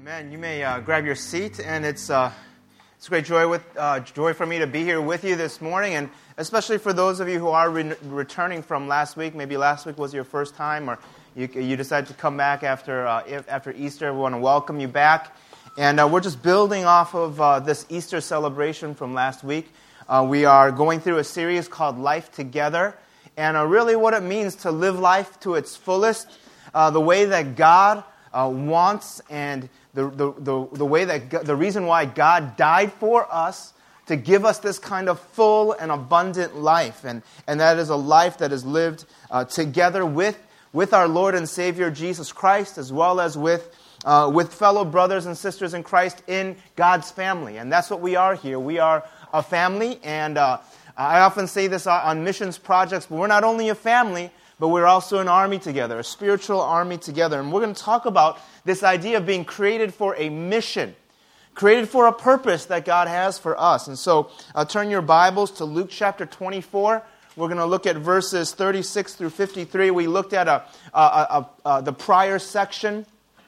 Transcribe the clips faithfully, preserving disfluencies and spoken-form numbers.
Amen. You may uh, grab your seat, and it's uh, it's a great joy with uh, joy for me to be here with you this morning, and especially for those of you who are re- returning from last week. Maybe last week was your first time, or you you decided to come back after uh, if, after Easter. We want to welcome you back, and uh, we're just building off of uh, this Easter celebration from last week. Uh, we are going through a series called Life Together, and uh, really what it means to live life to its fullest, uh, the way that God uh, wants, and The, the, the, the way that God, the reason why God died for us to give us this kind of full and abundant life, and, and that is a life that is lived uh, together with, with our Lord and Savior Jesus Christ, as well as with, uh, with fellow brothers and sisters in Christ in God's family. And that's what we are here. We are a family, and uh, I often say this on missions projects, but we're not only a family, but we're also an army together, a spiritual army together. And we're going to talk about this idea of being created for a mission, created for a purpose that God has for us. And so uh, turn your Bibles to Luke chapter twenty-four. We're going to look at verses thirty-six through fifty-three. We looked at a, a, a, a, the prior section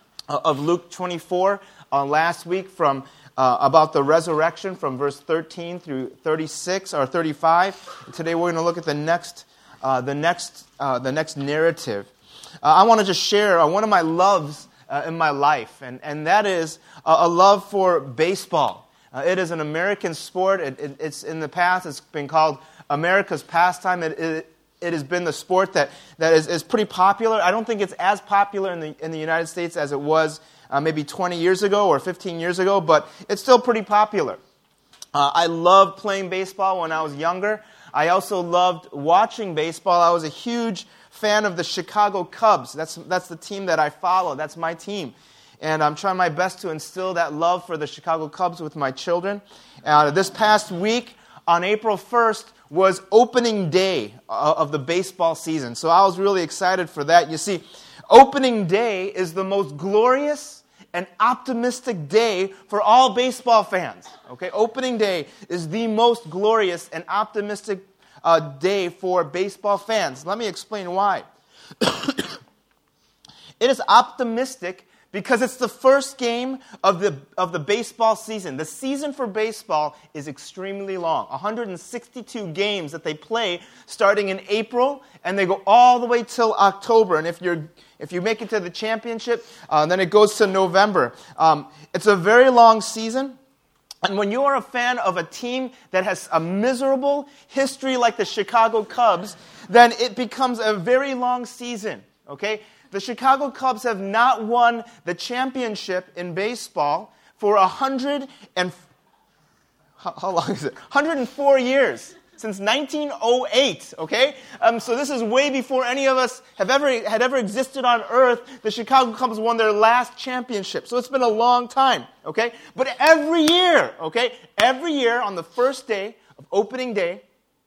of Luke twenty-four uh, last week from uh, about the resurrection from verse thirteen through thirty-six or thirty-five. Today we're going to look at the next Uh, the next uh, the next narrative. Uh, I want to just share uh, one of my loves uh, in my life, and, and that is a, a love for baseball. Uh, it is an American sport. It, it, it's in the past, it's been called America's pastime. It, it, it has been the sport that, that is, is pretty popular. I don't think it's as popular in the in the United States as it was uh, maybe twenty years ago or fifteen years ago, but it's still pretty popular. Uh, I loved playing baseball when I was younger. I also loved watching baseball. I was a huge fan of the Chicago Cubs. That's that's the team that I follow. That's my team. And I'm trying my best to instill that love for the Chicago Cubs with my children. Uh, this past week, on April first, was opening day of the baseball season. So I was really excited for that. You see, opening day is the most glorious and optimistic day for all baseball fans. Okay, opening day is the most glorious and optimistic uh, day for baseball fans. Let me explain why. It is optimistic because it's the first game of the of the baseball season. The season for baseball is extremely long. one hundred sixty-two games that they play starting in April, and they go all the way till October. And if you're If you make it to the championship, uh, then it goes to November. Um, it's a very long season. And when you are a fan of a team that has a miserable history like the Chicago Cubs, then it becomes a very long season. Okay? The Chicago Cubs have not won the championship in baseball for a hundred and how, how long is it? one hundred four years. Since nineteen oh eight, okay? Um, so this is way before any of us have ever had ever existed on Earth. The Chicago Cubs won their last championship. So it's been a long time, okay? But every year, okay? Every year on the first day of opening day,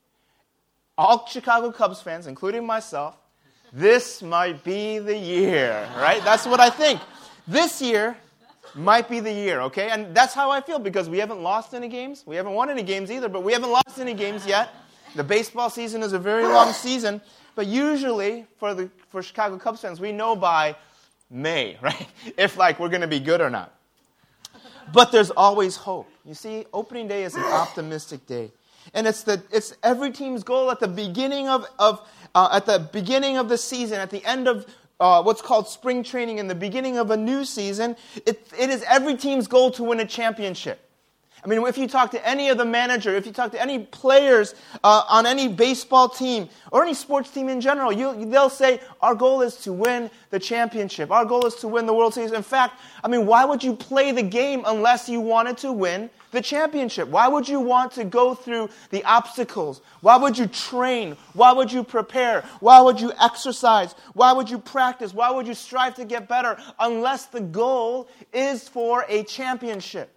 all Chicago Cubs fans, including myself, this might be the year, right? That's what I think. This year might be the year, okay? And that's how I feel because we haven't lost any games. We haven't won any games either, but we haven't lost any games yet. The baseball season is a very long season, but usually for the for Chicago Cubs fans, we know by May, right? If like we're going to be good or not. But there's always hope. You see, opening day is an optimistic day. And it's the it's every team's goal at the beginning of of uh, at the beginning of the season, at the end of Uh, what's called spring training in the beginning of a new season. It, it is every team's goal to win a championship. I mean, if you talk to any of the manager, if you talk to any players uh, on any baseball team or any sports team in general, you, they'll say, our goal is to win the championship. Our goal is to win the World Series. In fact, I mean, why would you play the game unless you wanted to win the championship? Why would you want to go through the obstacles? Why would you train? Why would you prepare? Why would you exercise? Why would you practice? Why would you strive to get better unless the goal is for a championship?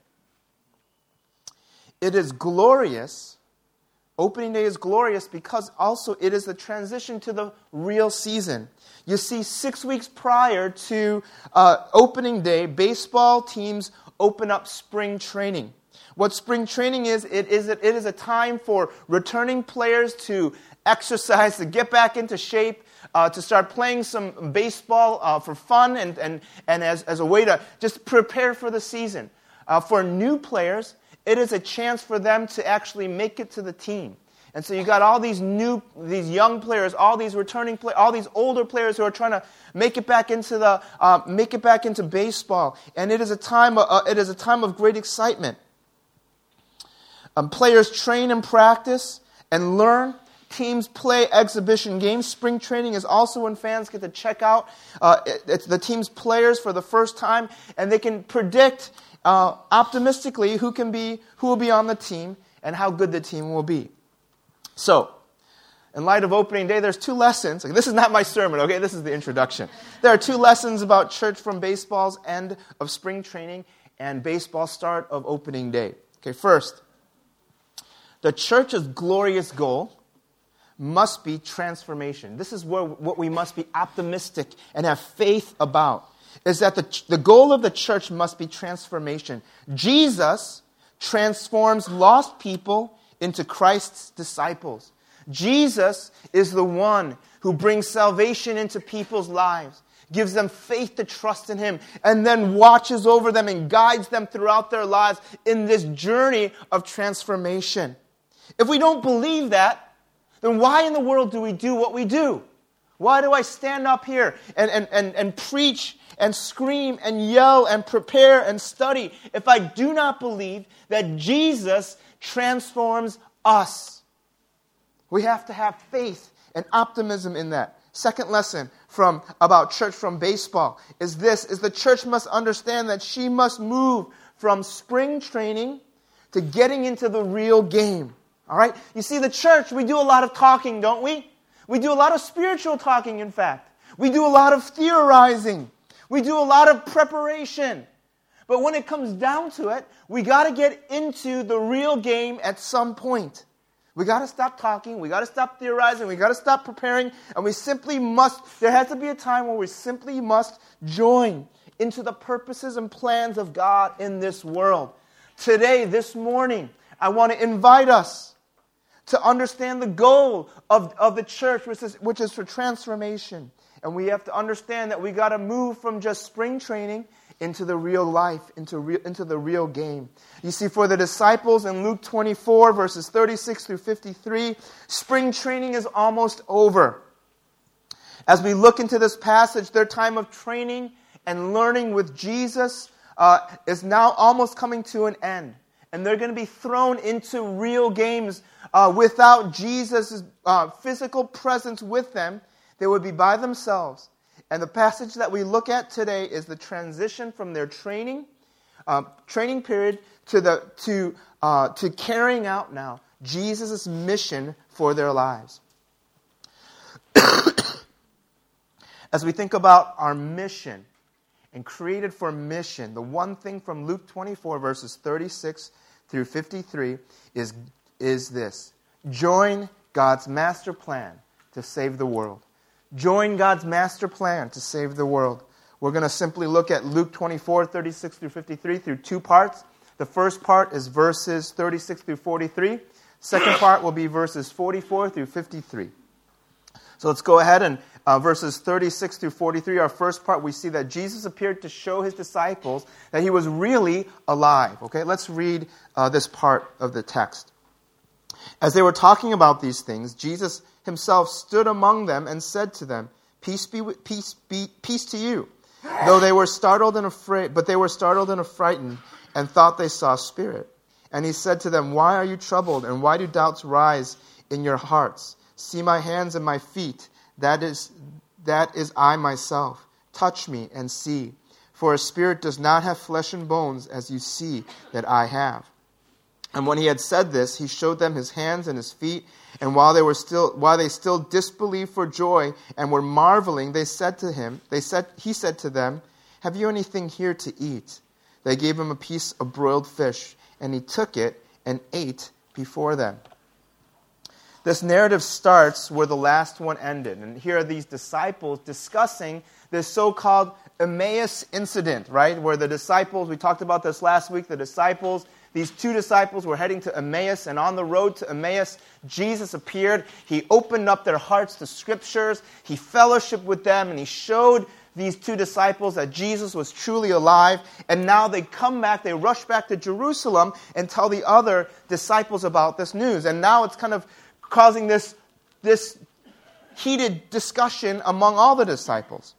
It is glorious. Opening day is glorious because also it is the transition to the real season. You see, six weeks prior to uh, opening day, baseball teams open up spring training. What spring training is, it is it is a time for returning players to exercise, to get back into shape, uh, to start playing some baseball uh, for fun and, and, and as, as a way to just prepare for the season. Uh, for new players, it is a chance for them to actually make it to the team. And so you got all these new, these young players, all these returning players, all these older players who are trying to make it back into the, uh, make it back into baseball. And it is a time, uh, it is a time of great excitement. Um, players train and practice and learn. Teams play exhibition games. Spring training is also when fans get to check out uh, it, it's the team's players for the first time, and they can predict uh, optimistically who can be, who will be on the team and how good the team will be. So, in light of opening day, there's two lessons. This is not my sermon, okay? This is the introduction. There are two lessons about church from baseball's end of spring training and baseball start of opening day. Okay, first, the church's glorious goal must be transformation. This is where, what we must be optimistic and have faith about, is that the, the goal of the church must be transformation. Jesus transforms lost people into Christ's disciples. Jesus is the one who brings salvation into people's lives, gives them faith to trust in Him, and then watches over them and guides them throughout their lives in this journey of transformation. If we don't believe that, then why in the world do we do what we do? Why do I stand up here and, and, and, and preach and scream and yell and prepare and study if I do not believe that Jesus transforms us? We have to have faith and optimism in that. Second lesson from about church from baseball is this, is the church must understand that she must move from spring training to getting into the real game. All right? You see, the church, we do a lot of talking, don't we? We do a lot of spiritual talking, in fact. We do a lot of theorizing. We do a lot of preparation. But when it comes down to it, we got to get into the real game at some point. We got to stop talking. We got to stop theorizing. We got to stop preparing. And we simply must, there has to be a time where we simply must join into the purposes and plans of God in this world. Today, this morning, I want to invite us to understand the goal of, of the church, which is, which is for transformation. And we have to understand that we got to move from just spring training into the real life, into, re- into the real game. You see, for the disciples in Luke twenty-four, verses thirty-six through fifty-three, spring training is almost over. As we look into this passage, their time of training and learning with Jesus uh, is now almost coming to an end. And they're going to be thrown into real games uh, without Jesus' uh, physical presence with them. They would be by themselves. And the passage that we look at today is the transition from their training, uh, training period to the to uh, to carrying out now Jesus' mission for their lives. As we think about our mission and created for mission, the one thing from Luke twenty-four, verses thirty-six through fifty-three is, is this. Join God's master plan to save the world. Join God's master plan to save the world. We're going to simply look at Luke twenty-four, thirty-six through fifty-three through two parts. The first part is verses thirty-six through forty-three. Second part will be verses forty-four through fifty-three. So let's go ahead and uh, verses thirty-six through forty-three, our first part, we see that Jesus appeared to show His disciples that He was really alive. Okay, let's read uh, this part of the text. As they were talking about these things, Jesus Himself stood among them and said to them, "Peace be, peace be, peace to you." Though they were startled and afraid, but they were startled and affrighted and thought they saw a spirit. And He said to them, "Why are you troubled, and why do doubts rise in your hearts? See my hands and my feet, that is that is I myself. Touch me and see. For a spirit does not have flesh and bones, as you see that I have." And when He had said this, He showed them His hands and His feet. And while they were still while they still disbelieved for joy and were marveling, they said to him, they said He said to them, "Have you anything here to eat?" They gave Him a piece of broiled fish, and He took it and ate before them. This narrative starts where the last one ended. And here are these disciples discussing this so-called Emmaus incident, right? Where the disciples, we talked about this last week, the disciples These two disciples were heading to Emmaus, and on the road to Emmaus, Jesus appeared. He opened up their hearts to Scriptures. He fellowshiped with them, and he showed these two disciples that Jesus was truly alive. And now they come back, they rush back to Jerusalem and tell the other disciples about this news. And now it's kind of causing this, this heated discussion among all the disciples.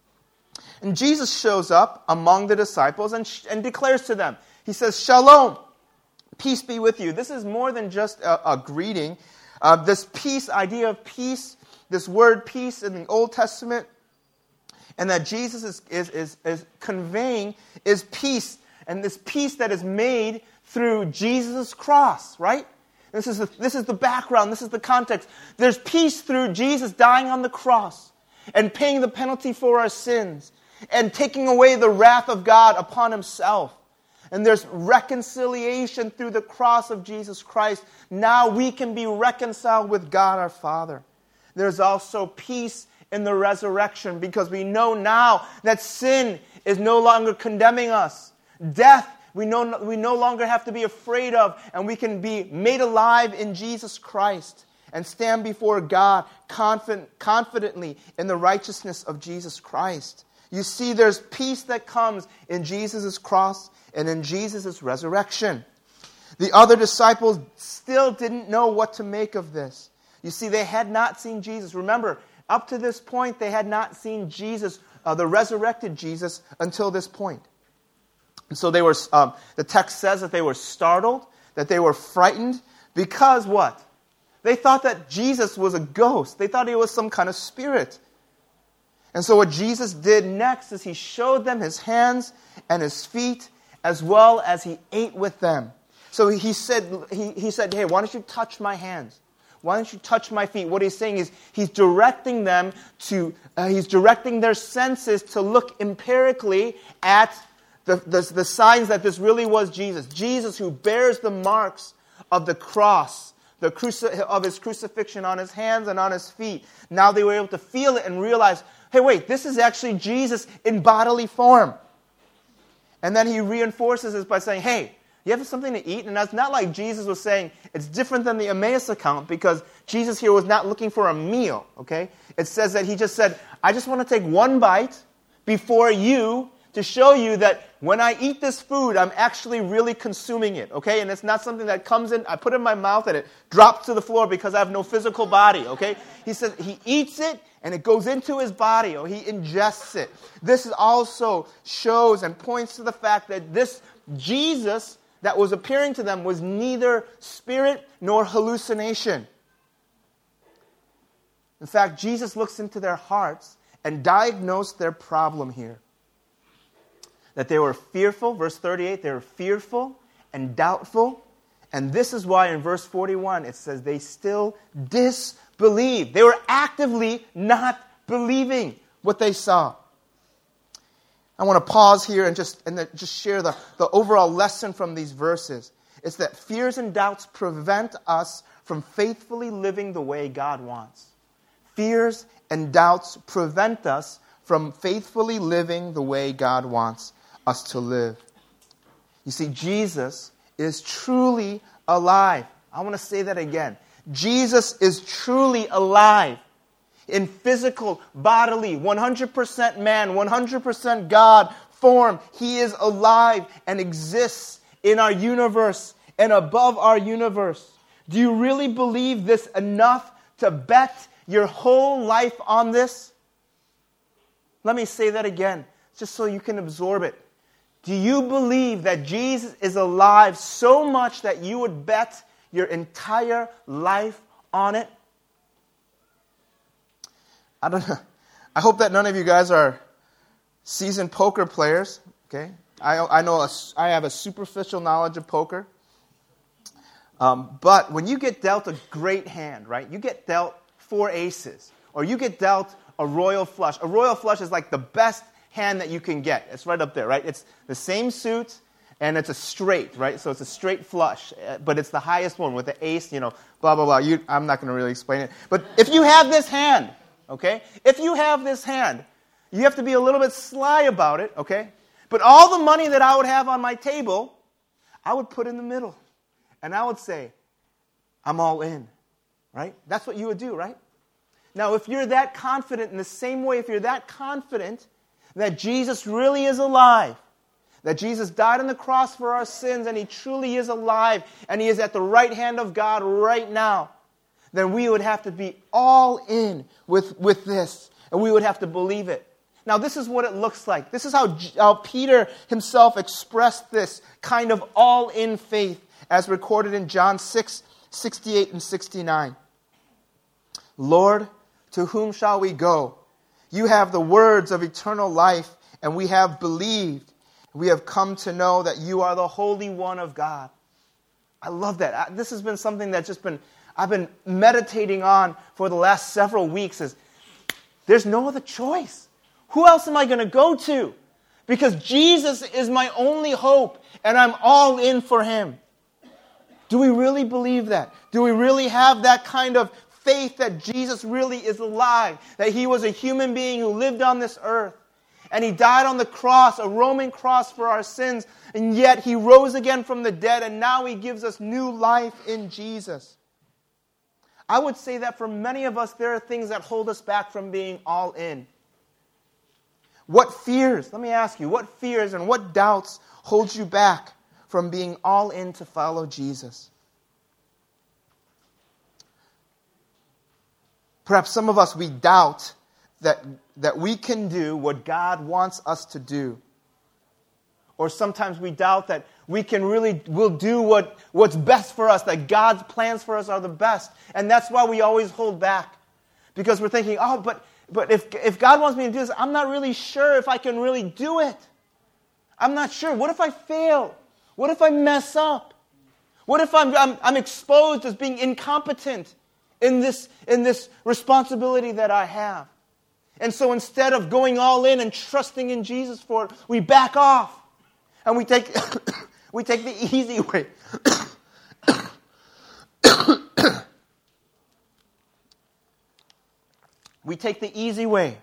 And Jesus shows up among the disciples and, and declares to them, he says, "Shalom, peace be with you." This is more than just a, a greeting. Uh, this peace, idea of peace, this word peace in the Old Testament, and that Jesus is, is, is, is conveying is peace. And this peace that is made through Jesus' cross, right? This is, the, this is the background. This is the context. There's peace through Jesus dying on the cross and paying the penalty for our sins and taking away the wrath of God upon himself. And there's reconciliation through the cross of Jesus Christ. Now we can be reconciled with God our Father. There's also peace in the resurrection because we know now that sin is no longer condemning us. Death, we no, we no longer have to be afraid of, and we can be made alive in Jesus Christ and stand before God confident, confidently in the righteousness of Jesus Christ. You see, there's peace that comes in Jesus' cross and in Jesus' resurrection. The other disciples still didn't know what to make of this. You see, they had not seen Jesus. Remember, up to this point, they had not seen Jesus, uh, the resurrected Jesus, until this point. And so they were. Um, the text says that they were startled, that they were frightened, because what? They thought that Jesus was a ghost. They thought he was some kind of spirit. And so what Jesus did next is he showed them his hands and his feet, as well as he ate with them. So he said, he, he said, "Hey, why don't you touch my hands? Why don't you touch my feet?" What he's saying is he's directing them to, uh, he's directing their senses to look empirically at the, the, the signs that this really was Jesus. Jesus who bears the marks of the cross, the cruci- of his crucifixion on his hands and on his feet. Now they were able to feel it and realize, hey, wait, this is actually Jesus in bodily form. And then he reinforces this by saying, hey, you have something to eat? And that's not like Jesus was saying, it's different than the Emmaus account because Jesus here was not looking for a meal, okay? It says that he just said, I just want to take one bite before you to show you that when I eat this food, I'm actually really consuming it, okay? And it's not something that comes in, I put it in my mouth and it drops to the floor because I have no physical body, okay? He says he eats it and it goes into his body, or he ingests it. This also shows and points to the fact that this Jesus that was appearing to them was neither spirit nor hallucination. In fact, Jesus looks into their hearts and diagnosed their problem here. That they were fearful, verse thirty-eight, they were fearful and doubtful. And this is why in verse forty-one it says they still disbelieved. They were actively not believing what they saw. I want to pause here and just and just share the, the overall lesson from these verses. It's that fears and doubts prevent us from faithfully living the way God wants. Fears and doubts prevent us from faithfully living the way God wants us to live. You see, Jesus is truly alive. I want to say that again. Jesus is truly alive. In physical, bodily, one hundred percent man, one hundred percent God form. He is alive and exists in our universe and above our universe. Do you really believe this enough to bet your whole life on this? Let me say that again, just so you can absorb it. Do you believe that Jesus is alive so much that you would bet your entire life on it? I don't know. I hope that none of you guys are seasoned poker players. Okay, I I know a, I have a superficial knowledge of poker. Um, but when you get dealt a great hand, right? You get dealt four aces, or you get dealt a royal flush. A royal flush is like the best hand that you can get. It's right up there, right? It's the same suit, and it's a straight, right? So it's a straight flush, but it's the highest one with the ace, you know, blah, blah, blah. You, I'm not going to really explain it. But if you have this hand, okay? If you have this hand, you have to be a little bit sly about it, okay? But all the money that I would have on my table, I would put in the middle. And I would say, I'm all in. Right? That's what you would do, right? Now, if you're that confident, in the same way, if you're that confident that Jesus really is alive, that Jesus died on the cross for our sins, and He truly is alive, and He is at the right hand of God right now, then we would have to be all in with, with this, and we would have to believe it. Now, this is what it looks like. This is how, how Peter himself expressed this kind of all-in faith, as recorded in John six, sixty-eight and sixty-nine. Lord, to whom shall we go? You have the words of eternal life, and we have believed. We have come to know that you are the Holy One of God. I love that. This has been something that's just been, I've been meditating on for the last several weeks. Is there's no other choice. Who else am I going to go to? Because Jesus is my only hope, and I'm all in for Him. Do we really believe that? Do we really have that kind of faith that Jesus really is alive? That He was a human being who lived on this earth, and He died on the cross, a Roman cross for our sins, and yet He rose again from the dead, and now He gives us new life in Jesus. I would say that for many of us, there are things that hold us back from being all in. What fears, let me ask you, what fears and what doubts hold you back from being all in to follow Jesus? Perhaps some of us, we doubt that, that we can do what God wants us to do. Or sometimes we doubt that we can really, will do what, what's best for us, that God's plans for us are the best. And that's why we always hold back. Because we're thinking, oh, but, but if, if God wants me to do this, I'm not really sure if I can really do it. I'm not sure. What if I fail? What if I mess up? What if I'm, I'm, I'm exposed as being incompetent in this, in this responsibility that I have? And so instead of going all in and trusting in Jesus for it, we back off. And we take, we take the easy way. We take the easy way.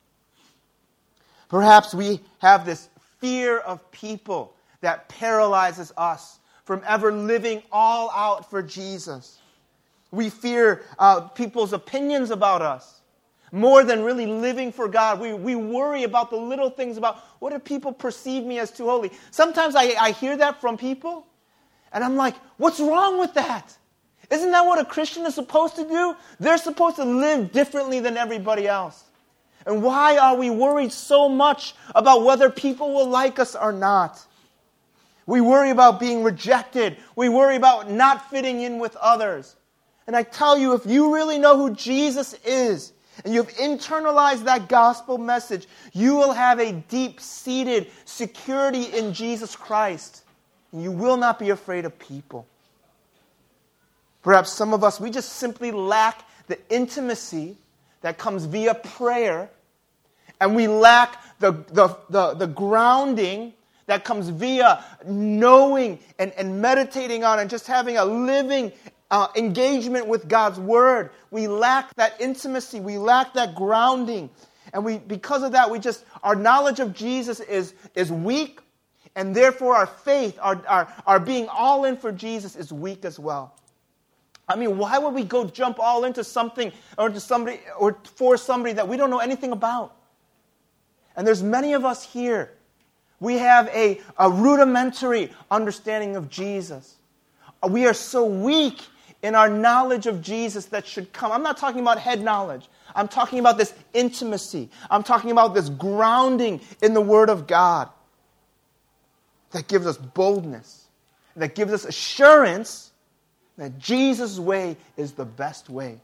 Perhaps we have this fear of people that paralyzes us from ever living all out for Jesus. We fear uh, people's opinions about us more than really living for God. We, we worry about the little things about, what if people perceive me as too holy? Sometimes I, I hear that from people, and I'm like, what's wrong with that? Isn't that what a Christian is supposed to do? They're supposed to live differently than everybody else. And why are we worried so much about whether people will like us or not? We worry about being rejected. We worry about not fitting in with others. And I tell you, if you really know who Jesus is, and you've internalized that gospel message, you will have a deep-seated security in Jesus Christ. And you will not be afraid of people. Perhaps some of us, we just simply lack the intimacy that comes via prayer, and we lack the, the, the, the grounding that comes via knowing and, and meditating on and just having a living uh, engagement with God's Word. We lack that intimacy. We lack that grounding. And we, because of that, we just, our knowledge of Jesus is, is weak, and therefore our faith, our, our, our being all in for Jesus is weak as well. I mean, why would we go jump all into something or to somebody or for somebody that we don't know anything about? And there's many of us here. We have a, a rudimentary understanding of Jesus. We are so weak in our knowledge of Jesus that should come. I'm not talking about head knowledge. I'm talking about this intimacy. I'm talking about this grounding in the Word of God that gives us boldness, that gives us assurance that Jesus' way is the best way.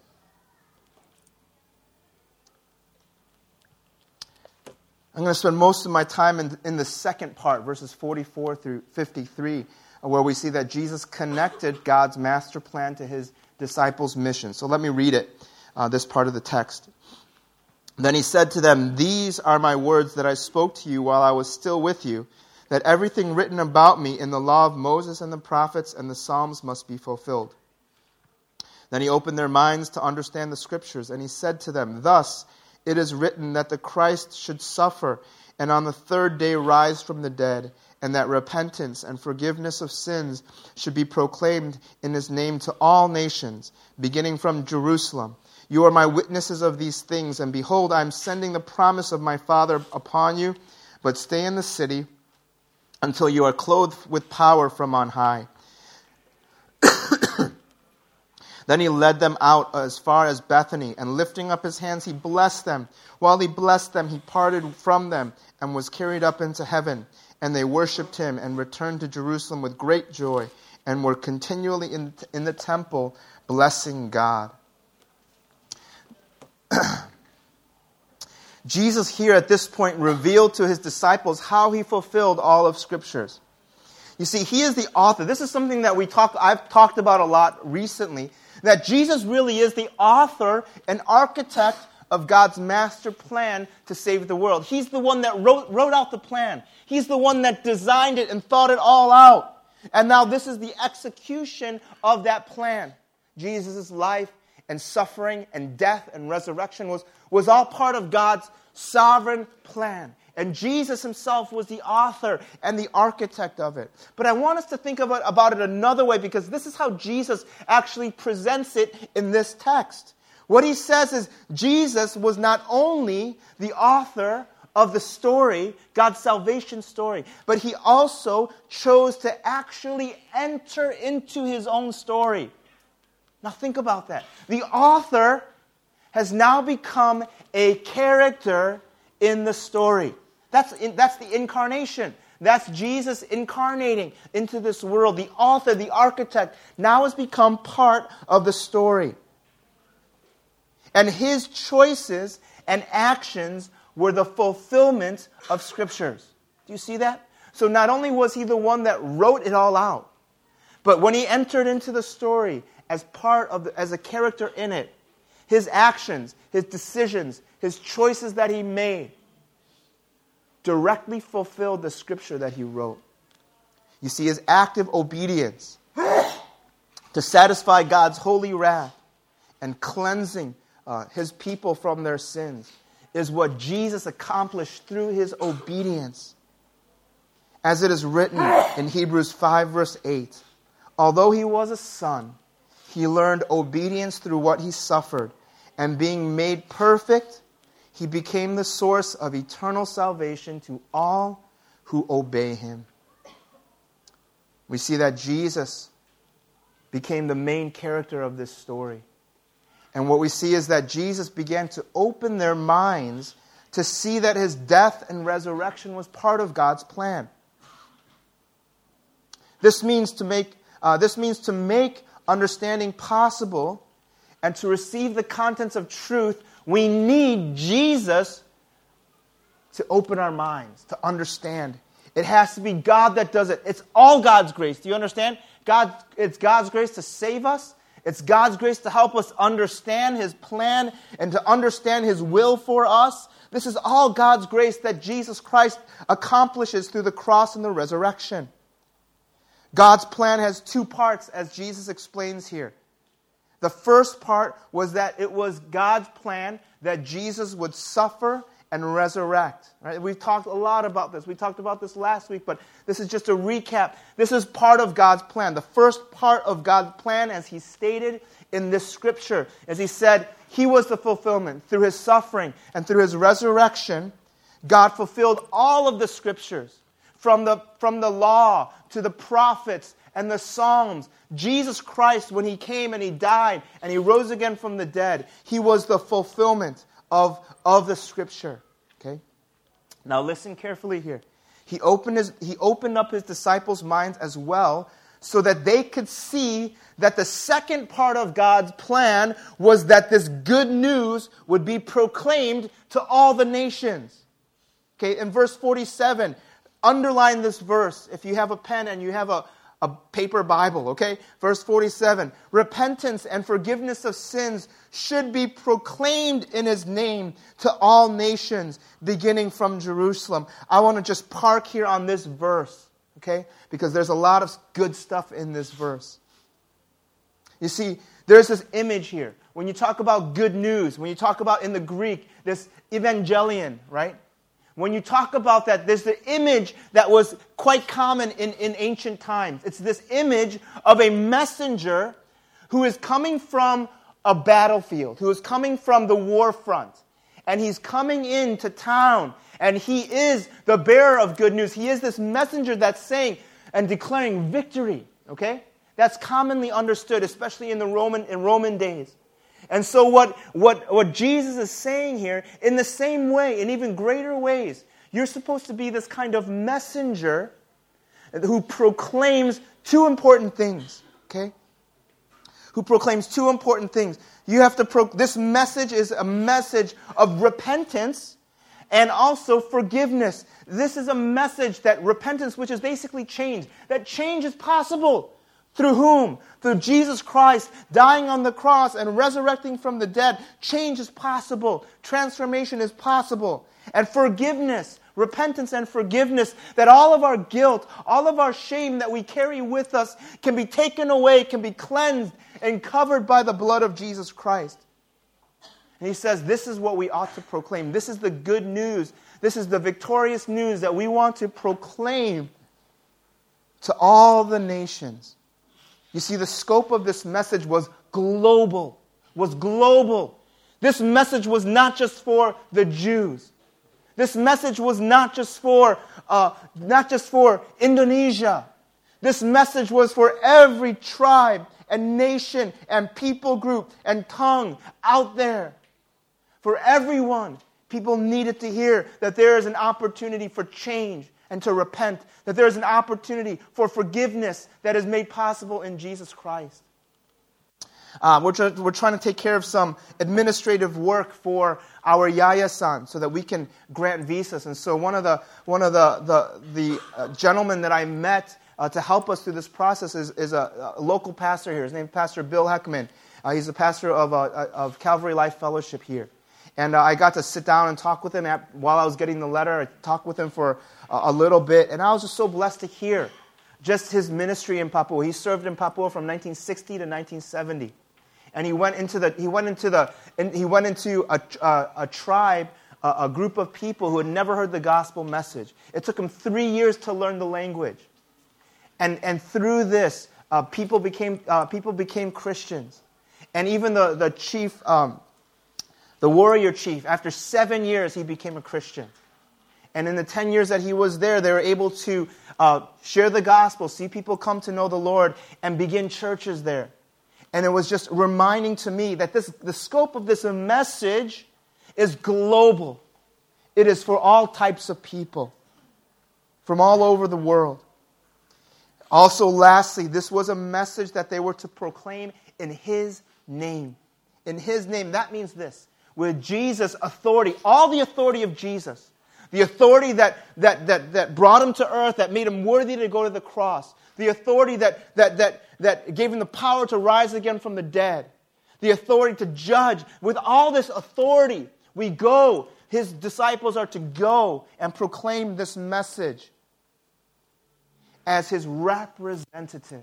I'm going to spend most of my time in, in the second part, verses forty-four through fifty-three, where we see that Jesus connected God's master plan to His disciples' mission. So let me read it, uh, this part of the text. Then He said to them, "These are my words that I spoke to you while I was still with you, that everything written about me in the law of Moses and the prophets and the Psalms must be fulfilled." Then He opened their minds to understand the Scriptures, and He said to them, "Thus it is written that the Christ should suffer, and on the third day rise from the dead, and that repentance and forgiveness of sins should be proclaimed in his name to all nations, beginning from Jerusalem. You are my witnesses of these things, and behold, I am sending the promise of my Father upon you, but stay in the city until you are clothed with power from on high. Then he led them out as far as Bethany, and lifting up his hands, he blessed them. While he blessed them, he parted from them and was carried up into heaven. And they worshipped him and returned to Jerusalem with great joy, and were continually in, in the temple blessing God. Jesus here at this point revealed to his disciples how he fulfilled all of Scriptures. You see, he is the author. This is something that we talk, I've talked about a lot recently, that Jesus really is the author and architect of God's master plan to save the world. He's the one that wrote, wrote out the plan. He's the one that designed it and thought it all out. And now this is the execution of that plan. Jesus' life and suffering and death and resurrection was, was all part of God's sovereign plan. And Jesus himself was the author and the architect of it. But I want us to think about, about it another way, because this is how Jesus actually presents it in this text. What he says is Jesus was not only the author of the story, God's salvation story, but he also chose to actually enter into his own story. Now think about that. The author has now become a character in the story. That's, in, that's the incarnation. That's Jesus incarnating into this world. The author, the architect, now has become part of the story. And his choices and actions were the fulfillment of Scriptures. Do you see that? So not only was he the one that wrote it all out, but when he entered into the story as part of, the, as a character in it, his actions, his decisions, his choices that he made directly fulfilled the Scripture that he wrote. You see, his active obedience to satisfy God's holy wrath and cleansing uh, his people from their sins is what Jesus accomplished through his obedience. As it is written in Hebrews five verse eight, although he was a son, he learned obedience through what he suffered, and being made perfect, he became the source of eternal salvation to all who obey him. We see that Jesus became the main character of this story. And what we see is that Jesus began to open their minds to see that his death and resurrection was part of God's plan. This means to make, uh, this means to make understanding possible and to receive the contents of truth, we need Jesus to open our minds, to understand. It has to be God that does it. It's all God's grace. Do you understand? God, it's God's grace to save us. It's God's grace to help us understand his plan and to understand his will for us. This is all God's grace that Jesus Christ accomplishes through the cross and the resurrection. God's plan has two parts, as Jesus explains here. The first part was that it was God's plan that Jesus would suffer and resurrect. Right? We've talked a lot about this. We talked about this last week, but this is just a recap. This is part of God's plan. The first part of God's plan, as he stated in this scripture, as he said, he was the fulfillment. Through his suffering and through his resurrection, God fulfilled all of the scriptures. From the, from the law to the prophets and the Psalms. Jesus Christ, when he came and he died and he rose again from the dead, he was the fulfillment of, of the Scripture. Okay? Now listen carefully here. He opened, his, he opened up his disciples' minds as well so that they could see that the second part of God's plan was that this good news would be proclaimed to all the nations. Okay, in verse forty-seven, underline this verse if you have a pen and you have a, a paper Bible, okay? Verse forty-seven, repentance and forgiveness of sins should be proclaimed in his name to all nations, beginning from Jerusalem. I want to just park here on this verse, okay? Because there's a lot of good stuff in this verse. You see, there's this image here. When you talk about good news, when you talk about in the Greek, this evangelion, right? When you talk about that, there's the image that was quite common in, in ancient times. It's this image of a messenger who is coming from a battlefield, who is coming from the war front. And he's coming into town, and he is the bearer of good news. He is this messenger that's saying and declaring victory, okay? That's commonly understood, especially in the Roman in Roman days. And so what, what, what Jesus is saying here, in the same way, in even greater ways, you're supposed to be this kind of messenger who proclaims two important things, okay? Who proclaims two important things. You have to, pro- this message is a message of repentance and also forgiveness. This is a message that repentance, which is basically change, that change is possible. Through whom? Through Jesus Christ dying on the cross and resurrecting from the dead. Change is possible. Transformation is possible. And forgiveness, repentance and forgiveness, that all of our guilt, all of our shame that we carry with us can be taken away, can be cleansed and covered by the blood of Jesus Christ. And he says this is what we ought to proclaim. This is the good news. This is the victorious news that we want to proclaim to all the nations. You see, the scope of this message was global, was global. This message was not just for the Jews. This message was not just for, uh, not just for Indonesia. This message was for every tribe and nation and people group and tongue out there. For everyone, people needed to hear that there is an opportunity for change and to repent, that there is an opportunity for forgiveness that is made possible in Jesus Christ. Uh, we're, try- we're trying to take care of some administrative work for our Yaya-san so that we can grant visas. And so one of the one of the the, the uh, gentlemen that I met uh, to help us through this process is, is a, a local pastor here. His name is Pastor Bill Heckman. Uh, he's the pastor of uh, of Calvary Life Fellowship here. And uh, I got to sit down and talk with him at, while I was getting the letter. I talked with him for uh, a little bit. And I was just so blessed to hear just his ministry in Papua. He served in Papua from nineteen sixty to nineteen seventy. And he went into the he went into the he went into a a, a tribe, a, a group of people who had never heard the gospel message. It took him three years to learn the language, and and through this, uh, people became uh, people became Christians, and even the the chief, um, the warrior chief, after seven years, he became a Christian. And in the ten years that he was there, they were able to uh, share the gospel, see people come to know the Lord, and begin churches there. And it was just reminding to me that this, the scope of this message is global. It is for all types of people from all over the world. Also, lastly, this was a message that they were to proclaim in His name. In His name, that means this. With Jesus' authority, all the authority of Jesus, the authority that, that, that, that brought Him to earth, that made Him worthy to go to the cross, the authority that, that, that, that gave Him the power to rise again from the dead, the authority to judge. With all this authority, we go. His disciples are to go and proclaim this message as His representative.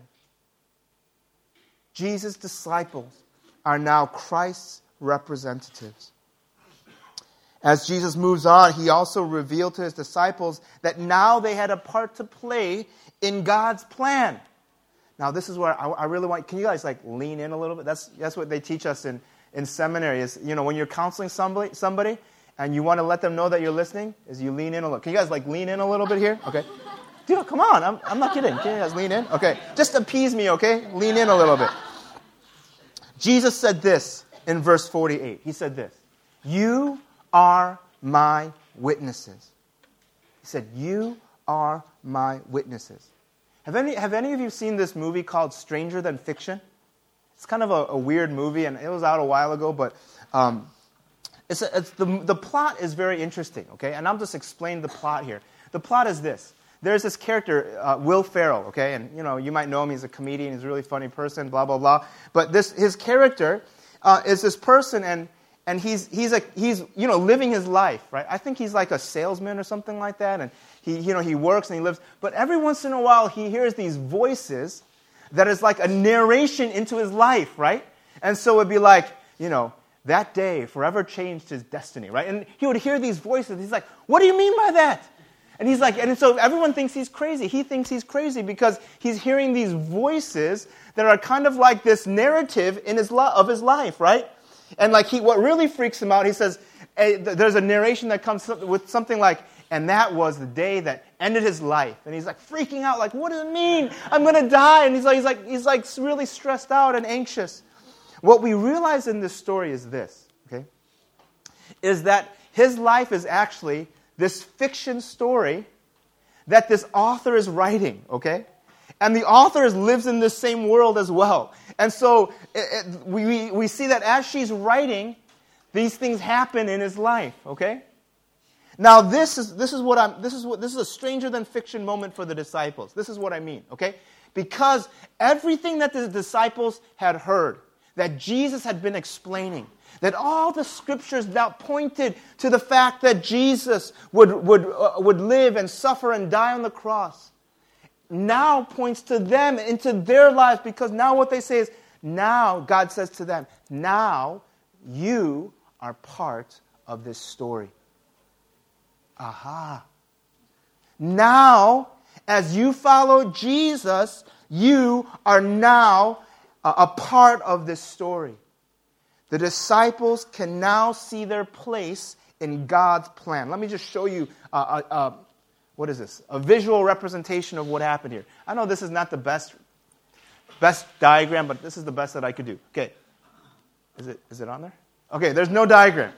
Jesus' disciples are now Christ's representatives. As Jesus moves on, He also revealed to His disciples that now they had a part to play in God's plan. Now, this is where I, I really want, can you guys like lean in a little bit? That's that's what they teach us in, in seminary is, you know, when you're counseling somebody, somebody and you want to let them know that you're listening, is you lean in a little. Can you guys like lean in a little bit here? Okay. Dude, come on. I'm, I'm not kidding. Can you guys lean in? Okay. Just appease me, okay? Lean in a little bit. Jesus said this in verse forty-eight. He said this. You are my witnesses. He said, you are my witnesses. Have any, have any of you seen this movie called Stranger Than Fiction? It's kind of a, a weird movie, and it was out a while ago, but um, it's, a, it's the, the plot is very interesting, okay? And I'll just explain the plot here. The plot is this. There's this character, uh, Will Ferrell, okay? And, you know, you might know him. He's a comedian. He's a really funny person, blah, blah, blah. But this his character uh, is this person, and and he's he's a, he's you know living his life, right? I think he's like a salesman or something like that, and he you know he works and he lives. But every once in a while, he hears these voices that is like a narration into his life, right? And so it'd be like, you know, that day forever changed his destiny, right? And he would hear these voices. He's like, what do you mean by that? And he's like, and so everyone thinks he's crazy. He thinks he's crazy because he's hearing these voices that are kind of like this narrative in his lo- of his life, right? And like he, what really freaks him out, he says, eh, there's a narration that comes with something like, and that was the day that ended his life. And he's like freaking out, like, what does it mean? I'm going to die. And he's like, he's like, he's like really stressed out and anxious. What we realize in this story is this, okay, is that his life is actually this fiction story that this author is writing, okay? And the author is, lives in this same world as well. And so it, it, we, we see that as she's writing, these things happen in his life, okay? Now this is this is what I'm this is what this is a stranger than fiction moment for the disciples. This is what I mean, okay? Because everything that the disciples had heard, that Jesus had been explaining, that all the scriptures now pointed to the fact that Jesus would, would, uh, would live and suffer and die on the cross, now points to them into their lives, because now what they say is, now, God says to them, now you are part of this story. Aha. Now, as you follow Jesus, you are now a, a part of this story. The disciples can now see their place in God's plan. Let me just show you, uh, uh, uh, what is this? A visual representation of what happened here. I know this is not the best, best diagram, but this is the best that I could do. Okay. Is it, is it on there? Okay, there's no diagram.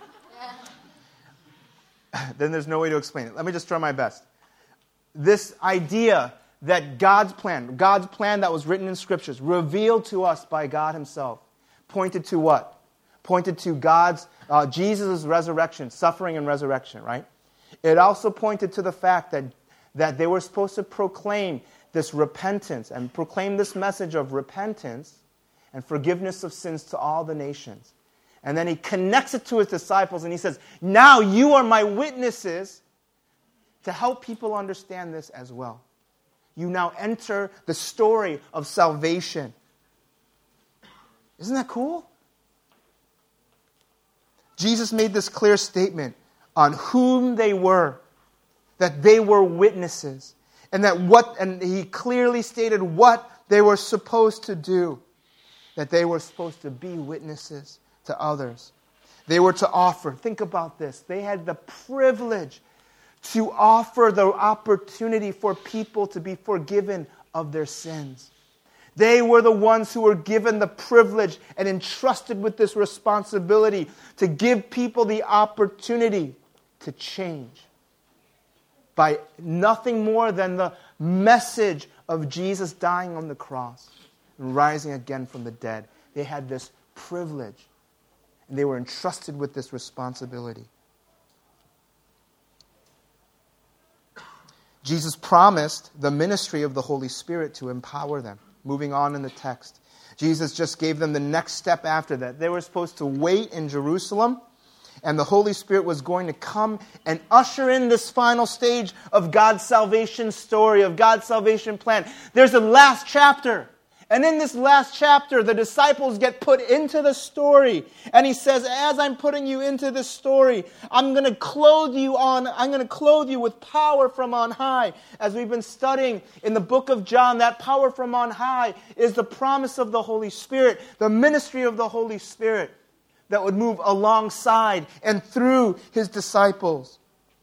Then there's no way to explain it. Let me just try my best. This idea that God's plan, God's plan that was written in Scriptures, revealed to us by God Himself, pointed to what? Pointed to God's, uh, Jesus' resurrection, suffering and resurrection, right? It also pointed to the fact that, that they were supposed to proclaim this repentance and proclaim this message of repentance and forgiveness of sins to all the nations. And then He connects it to His disciples and He says, now you are my witnesses to help people understand this as well. You now enter the story of salvation. Isn't that cool? Jesus made this clear statement on whom they were, that they were witnesses, and that what, and He clearly stated what they were supposed to do, that they were supposed to be witnesses to others. They were to offer, think about this, they had the privilege to offer the opportunity for people to be forgiven of their sins. They were the ones who were given the privilege and entrusted with this responsibility to give people the opportunity to change by nothing more than the message of Jesus dying on the cross and rising again from the dead. They had this privilege, and they were entrusted with this responsibility. Jesus promised the ministry of the Holy Spirit to empower them. Moving on in the text, Jesus just gave them the next step after that. They were supposed to wait in Jerusalem, and the Holy Spirit was going to come and usher in this final stage of God's salvation story, of God's salvation plan. There's a last chapter. And in this last chapter, the disciples get put into the story. And He says, as I'm putting you into this story, I'm going to clothe you on, I'm going to clothe you with power from on high. As we've been studying in the book of John, that power from on high is the promise of the Holy Spirit, the ministry of the Holy Spirit that would move alongside and through His disciples.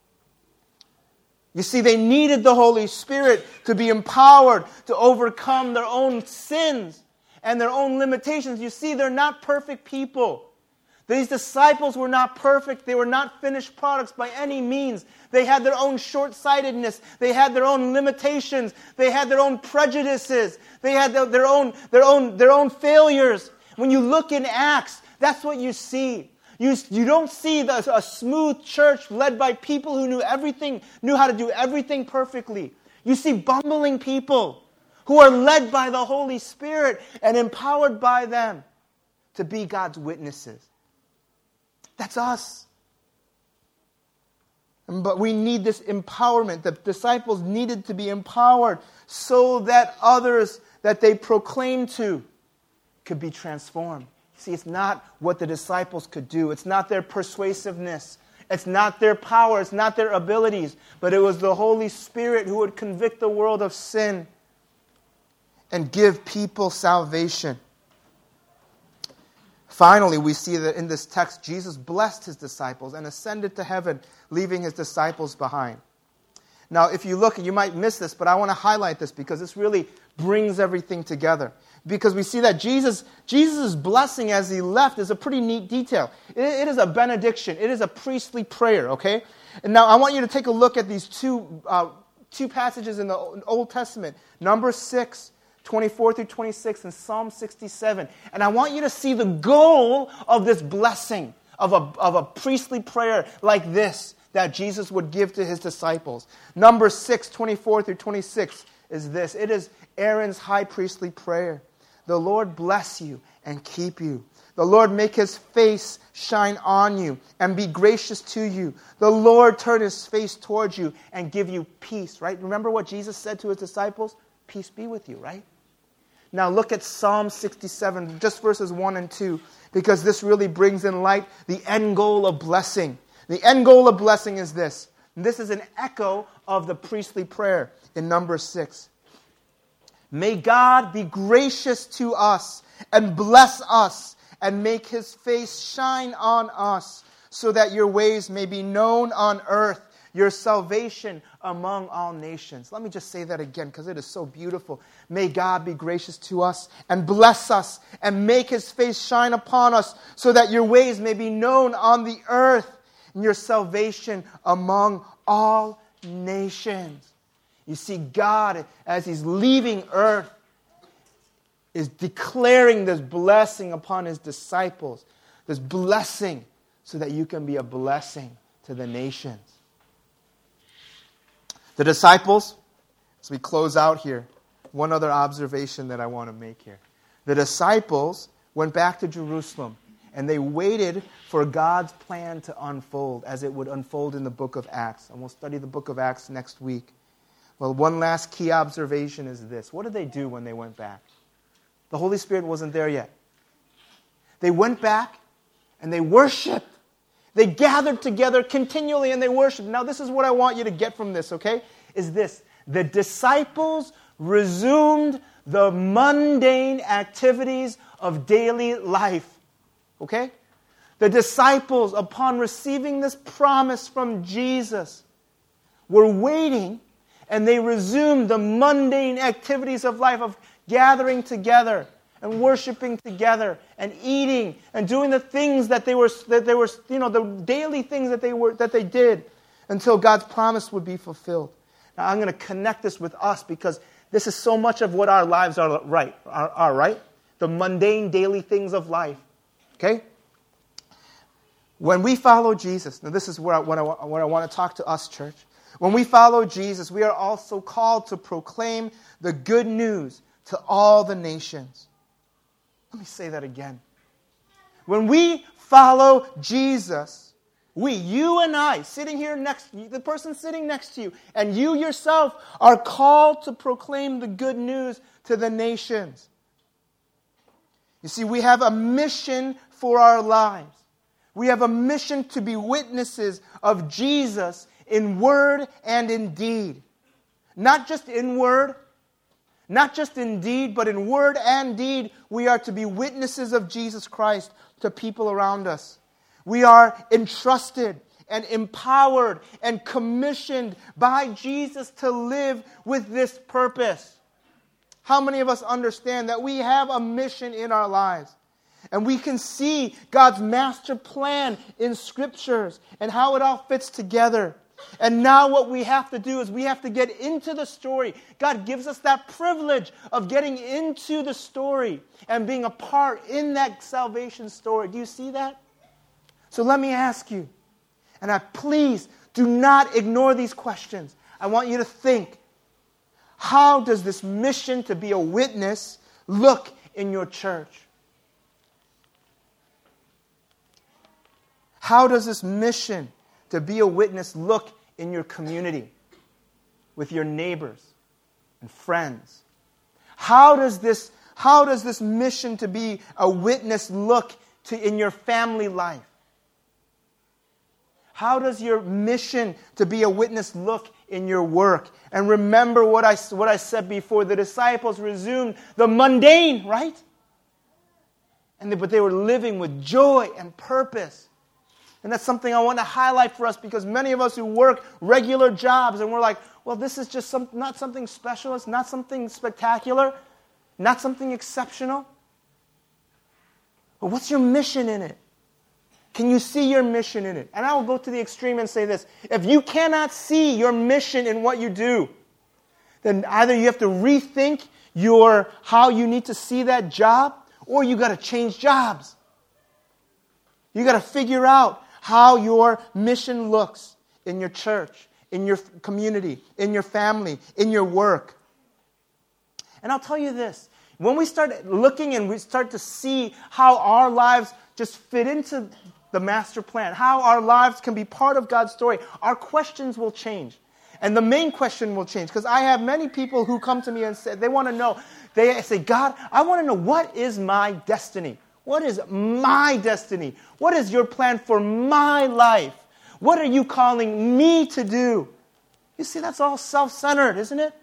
You see, they needed the Holy Spirit to be empowered to overcome their own sins and their own limitations. You see, they're not perfect people. These disciples were not perfect. They were not finished products by any means. They had their own short-sightedness. They had their own limitations. They had their own prejudices. They had their, their own, their own, their own failures. When you look in Acts, that's what you see. You, you don't see the, a smooth church led by people who knew everything, knew how to do everything perfectly. You see bumbling people who are led by the Holy Spirit and empowered by them to be God's witnesses. That's us. But we need this empowerment. The disciples needed to be empowered so that others that they proclaimed to could be transformed. See, it's not what the disciples could do. It's not their persuasiveness. It's not their power. It's not their abilities. But it was the Holy Spirit who would convict the world of sin and give people salvation. Finally, we see that in this text, Jesus blessed his disciples and ascended to heaven, leaving his disciples behind. Now, if you look, you might miss this, but I want to highlight this because this really brings everything together. Because we see that Jesus, Jesus' blessing as he left is a pretty neat detail. It, it is a benediction. It is a priestly prayer, okay? And now I want you to take a look at these two, uh, two passages in the Old Testament. Numbers six, twenty-four through twenty-six, and Psalm sixty-seven. And I want you to see the goal of this blessing, of a, of a priestly prayer like this that Jesus would give to his disciples. Numbers six, twenty-four through twenty-six is this. It is Aaron's high priestly prayer. The Lord bless you and keep you. The Lord make his face shine on you and be gracious to you. The Lord turn his face towards you and give you peace, right? Remember what Jesus said to his disciples? Peace be with you, right? Now look at Psalm sixty-seven, just verses one and two, because this really brings in light the end goal of blessing. The end goal of blessing is this. And this is an echo of the priestly prayer in Numbers six. May God be gracious to us and bless us and make his face shine on us so that your ways may be known on earth, your salvation among all nations. Let me just say that again because it is so beautiful. May God be gracious to us and bless us and make his face shine upon us so that your ways may be known on the earth and your salvation among all nations. You see, God, as he's leaving earth, is declaring this blessing upon his disciples. This blessing so that you can be a blessing to the nations. The disciples, as we close out here, one other observation that I want to make here. The disciples went back to Jerusalem and they waited for God's plan to unfold as it would unfold in the book of Acts. And we'll study the book of Acts next week. Well, one last key observation is this. What did they do when they went back? The Holy Spirit wasn't there yet. They went back and they worshiped. They gathered together continually and they worshiped. Now, this is what I want you to get from this, okay? Is this. The disciples resumed the mundane activities of daily life. Okay? The disciples, upon receiving this promise from Jesus, were waiting and they resumed the mundane activities of life of gathering together and worshiping together and eating and doing the things that they were that they were you know the daily things that they were that they did until God's promise would be fulfilled. Now I'm going to connect this with us because this is so much of what our lives are right are, are right the mundane daily things of life. Okay? When we follow Jesus, now this is where I, what I, what I want to talk to us, church. When we follow Jesus, we are also called to proclaim the good news to all the nations. Let me say that again. When we follow Jesus, we, you and I, sitting here next, the person sitting next to you, and you yourself are called to proclaim the good news to the nations. You see, we have a mission for our lives. We have a mission to be witnesses of Jesus in word and in deed. Not just in word, not just in deed, but in word and deed, we are to be witnesses of Jesus Christ to people around us. We are entrusted and empowered and commissioned by Jesus to live with this purpose. How many of us understand that we have a mission in our lives? And we can see God's master plan in Scriptures and how it all fits together. And now what we have to do is we have to get into the story. God gives us that privilege of getting into the story and being a part in that salvation story. Do you see that? So let me ask you, and I please do not ignore these questions. I want you to think, how does this mission to be a witness look in your church? How does this mission to be a witness look in your community, with your neighbors and friends? How does this, How does this mission to be a witness look to in your family life? How does your mission to be a witness look in your work? And remember what I, what I said before. The disciples resumed the mundane, right? And they, but they were living with joy and purpose. And that's something I want to highlight for us, because many of us who work regular jobs and we're like, well, this is just some, not something special. It's not something spectacular. Not something exceptional. But what's your mission in it? Can you see your mission in it? And I will go to the extreme and say this. If you cannot see your mission in what you do, then either you have to rethink your how you need to see that job, or you got to change jobs. You got to figure out how your mission looks in your church, in your community, in your family, in your work. And I'll tell you this. When we start looking and we start to see how our lives just fit into the master plan, how our lives can be part of God's story, our questions will change. And the main question will change. Because I have many people who come to me and say, they want to know, they say, God, I want to know, what is my destiny? What is my destiny? What is your plan for my life? What are you calling me to do? You see, that's all self-centered, isn't it?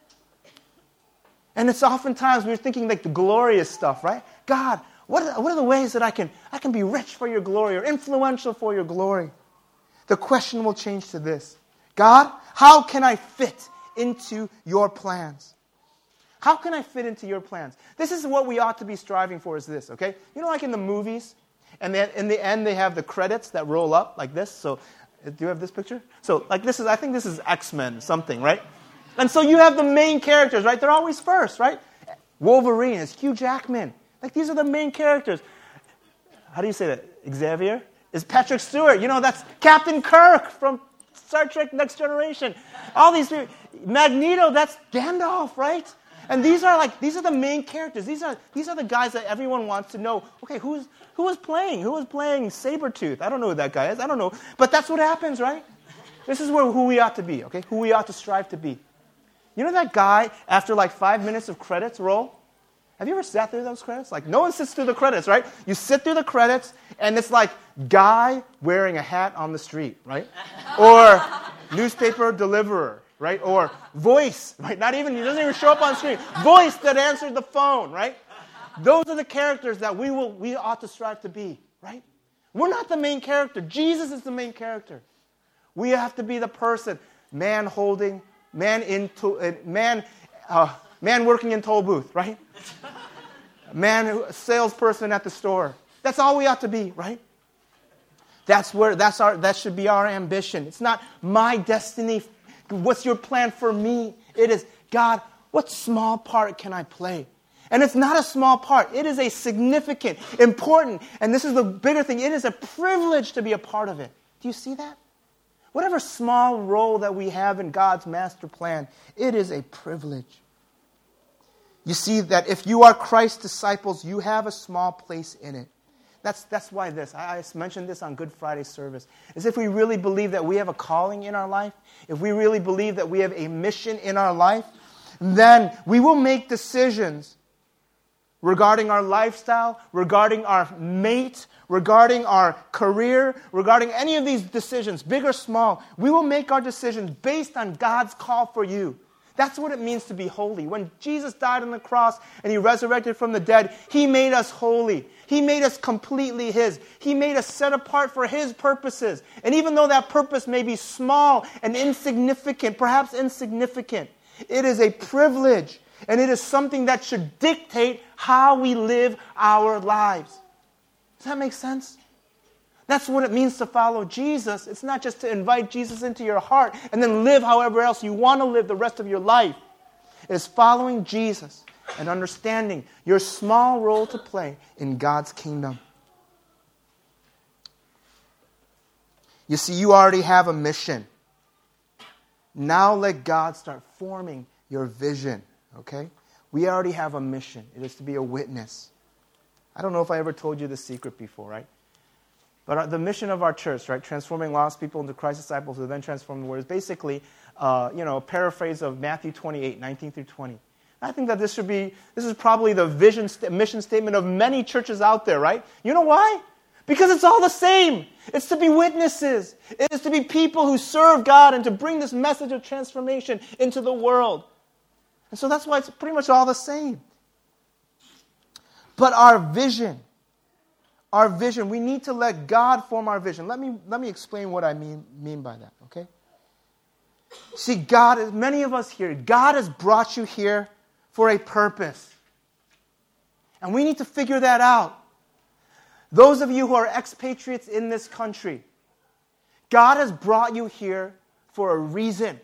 And it's oftentimes we're thinking like the glorious stuff, right? God, what are, what are the ways that I can, I can be rich for your glory or influential for your glory? The question will change to this. God, how can I fit into your plans? How can I fit into your plans? This is what we ought to be striving for, is this, okay? You know, like in the movies, and then in the end they have the credits that roll up like this. So, do you have this picture? So, like this is, I think this is X-Men something, right? And so you have the main characters, right? They're always first, right? Wolverine is Hugh Jackman. Like, these are the main characters. How do you say that? Xavier is Patrick Stewart. You know, that's Captain Kirk from Star Trek Next Generation. All these people. Magneto, that's Gandalf, right? And these are like, these are the main characters. These are these are the guys that everyone wants to know. Okay, who's who was playing? Who was playing Sabretooth? I don't know who that guy is. I don't know. But that's what happens, right? This is where who we ought to be, okay? Who we ought to strive to be. You know that guy, after like five minutes of credits roll? Have you ever sat through those credits? Like, no one sits through the credits, right? You sit through the credits, and it's like guy wearing a hat on the street, right? Or newspaper deliverer, right? Or voice, right? Not even, he doesn't even show up on screen. Voice that answered the phone, right? Those are the characters that we will we ought to strive to be, right? We're not the main character. Jesus is the main character. We have to be the person, man holding, man in to, man, uh, man working in toll booth, right? Man, who, a salesperson at the store. That's all we ought to be, right? That's where that's our that should be our ambition. It's not my destiny. What's your plan for me? It is, God, what small part can I play? And it's not a small part. It is a significant, important, and this is the bigger thing. It is a privilege to be a part of it. Do you see that? Whatever small role that we have in God's master plan, it is a privilege. You see that if you are Christ's disciples, you have a small place in it. That's, that's why this, I, I mentioned this on Good Friday service, is if we really believe that we have a calling in our life, if we really believe that we have a mission in our life, then we will make decisions regarding our lifestyle, regarding our mate, regarding our career, regarding any of these decisions, big or small. We will make our decisions based on God's call for you. That's what it means to be holy. When Jesus died on the cross and He resurrected from the dead, He made us holy. He made us completely His. He made us set apart for His purposes. And even though that purpose may be small and insignificant, perhaps insignificant, it is a privilege. And it is something that should dictate how we live our lives. Does that make sense? That's what it means to follow Jesus. It's not just to invite Jesus into your heart and then live however else you want to live the rest of your life. It is following Jesus and understanding your small role to play in God's kingdom. You see, you already have a mission. Now let God start forming your vision. Okay? We already have a mission. It is to be a witness. I don't know if I ever told you the secret before, right? But the mission of our church, right, transforming lost people into Christ's disciples who then transform the world, is basically, uh, you know, a paraphrase of Matthew twenty-eight, nineteen through twenty. I think that this should be, this is probably the vision, mission statement of many churches out there, right? You know why? Because it's all the same. It's to be witnesses. It is to be people who serve God and to bring this message of transformation into the world. And so that's why it's pretty much all the same. But our vision, our vision, we need to let God form our vision. Let me, let me explain what I mean, mean by that, okay? See, God, many of us here, God has brought you here for a purpose. And we need to figure that out. Those of you who are expatriates in this country, God has brought you here for a reason.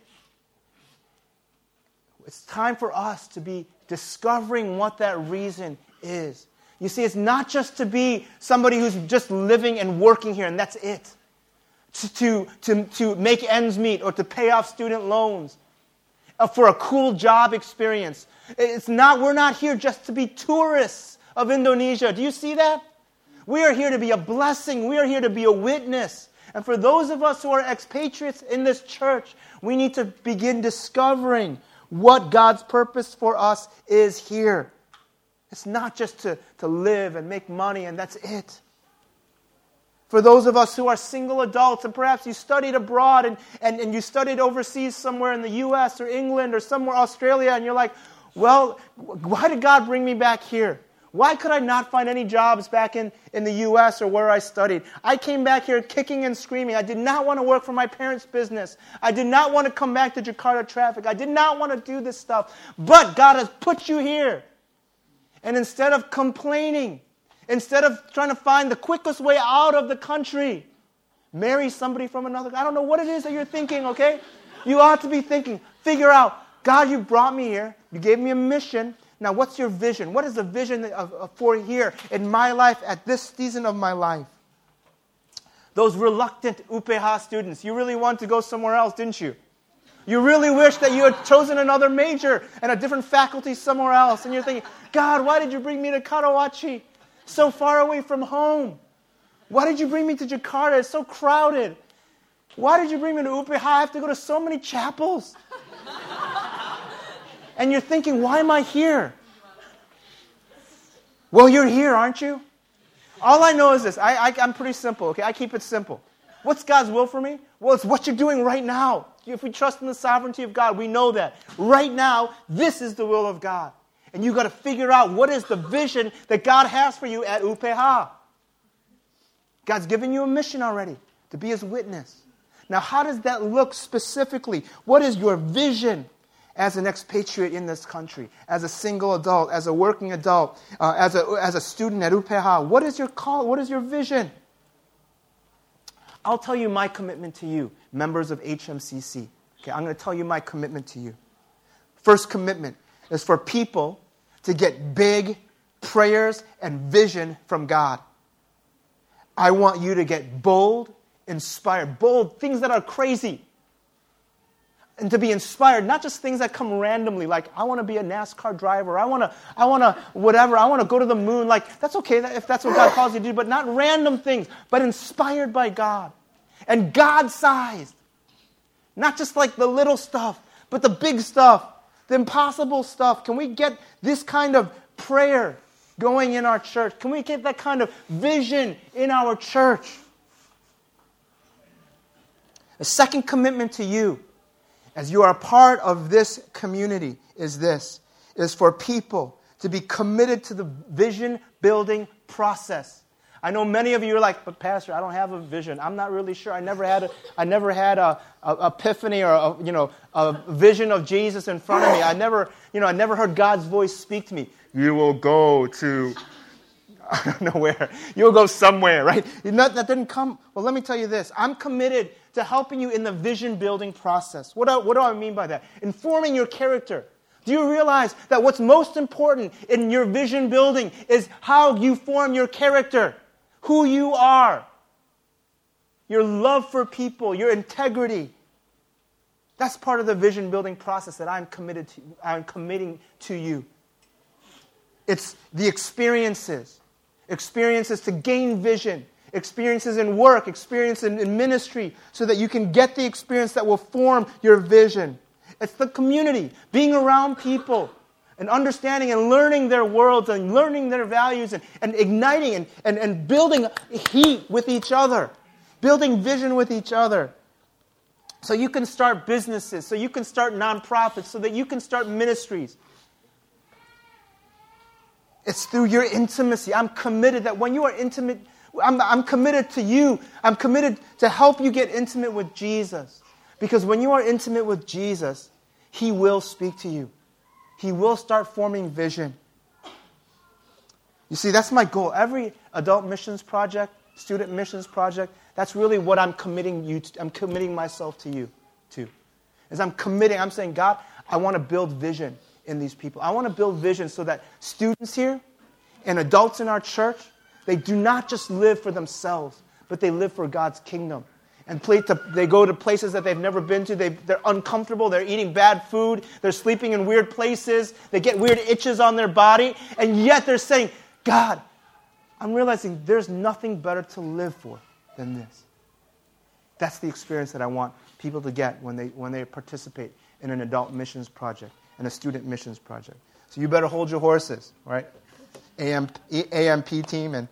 It's time for us to be discovering what that reason is. You see, it's not just to be somebody who's just living and working here and that's it. To, to, to, to make ends meet or to pay off student loans. Uh, for a cool job experience. It's not, we're not here just to be tourists of Indonesia. Do you see that? We are here to be a blessing. We are here to be a witness. And for those of us who are expatriates in this church, we need to begin discovering what God's purpose for us is here. It's not just to, to live and make money and that's it. For those of us who are single adults and perhaps you studied abroad and, and, and you studied overseas somewhere in the U S or England or somewhere Australia and you're like, well, why did God bring me back here? Why could I not find any jobs back in, in the U S or where I studied? I came back here kicking and screaming. I did not want to work for my parents' business. I did not want to come back to Jakarta traffic. I did not want to do this stuff. But God has put you here. And instead of complaining, instead of trying to find the quickest way out of the country, marry somebody from another. I don't know what it is that you're thinking, okay? You ought to be thinking, figure out, God, you brought me here. You gave me a mission. Now, what's your vision? What is the vision of, of, for here in my life at this season of my life? Those reluctant U P H students, you really wanted to go somewhere else, didn't you? You really wish that you had chosen another major and a different faculty somewhere else. And you're thinking, God, why did you bring me to Karawaci? So far away from home. Why did you bring me to Jakarta? It's so crowded. Why did you bring me to U P H? I have to go to so many chapels. And you're thinking, why am I here? Well, you're here, aren't you? All I know is this. I, I, I'm pretty simple, okay? I keep it simple. What's God's will for me? Well, it's what you're doing right now. If we trust in the sovereignty of God, we know that. Right now, this is the will of God. And you've got to figure out what is the vision that God has for you at U P H. God's given you a mission already to be His witness. Now, how does that look specifically? What is your vision as an expatriate in this country, as a single adult, as a working adult, uh, as a as a student at U P H? What is your call? What is your vision? I'll tell you my commitment to you, members of H M C C. Okay, I'm going to tell you my commitment to you. First commitment is for people to get big prayers and vision from God. I want you to get bold, inspired, bold, things that are crazy. And to be inspired, not just things that come randomly, like I want to be a NASCAR driver, I want to, I want to, whatever, I want to go to the moon. Like, that's okay if that's what God calls you to do, but not random things, but inspired by God. And God-sized. Not just like the little stuff, but the big stuff, the impossible stuff. Can we get this kind of prayer going in our church? Can we get that kind of vision in our church? The second commitment to you, as you are a part of this community, is this, is for people to be committed to the vision building process. I know many of you are like, but Pastor, I don't have a vision. I'm not really sure. I never had a, I never had a, a epiphany or a, you know, a vision of Jesus in front of me. I never, you know, I never heard God's voice speak to me. You will go to, I don't know where. You'll go somewhere, right? Not, that didn't come. Well, let me tell you this. I'm committed to helping you in the vision building process. What do, what do I mean by that? Informing your character. Do you realize that what's most important in your vision building is how you form your character? Who you are, your love for people, your integrity. That's part of the vision building process that I'm committed to. I'm committing to you. It's the experiences, experiences to gain vision, experiences in work, experience in, in ministry, so that you can get the experience that will form your vision. It's the community, being around people and understanding and learning their worlds and learning their values and, and igniting and, and, and building heat with each other, building vision with each other. So you can start businesses, so you can start nonprofits, so that you can start ministries. It's through your intimacy. I'm committed that when you are intimate, I'm, I'm committed to you. I'm committed to help you get intimate with Jesus. Because when you are intimate with Jesus, He will speak to you. He will start forming vision. You see, that's my goal. Every adult missions project, student missions project, that's really what I'm committing you to. I'm committing myself to you to. As I'm committing, I'm saying, God, I want to build vision in these people. I want to build vision so that students here and adults in our church, they do not just live for themselves, but they live for God's kingdom. And play to, they go to places that they've never been to. They, they're uncomfortable. They're eating bad food. They're sleeping in weird places. They get weird itches on their body. And yet they're saying, God, I'm realizing there's nothing better to live for than this. That's the experience that I want people to get when they, when they participate in an adult missions project and a student missions project. So you better hold your horses, right? A M P team and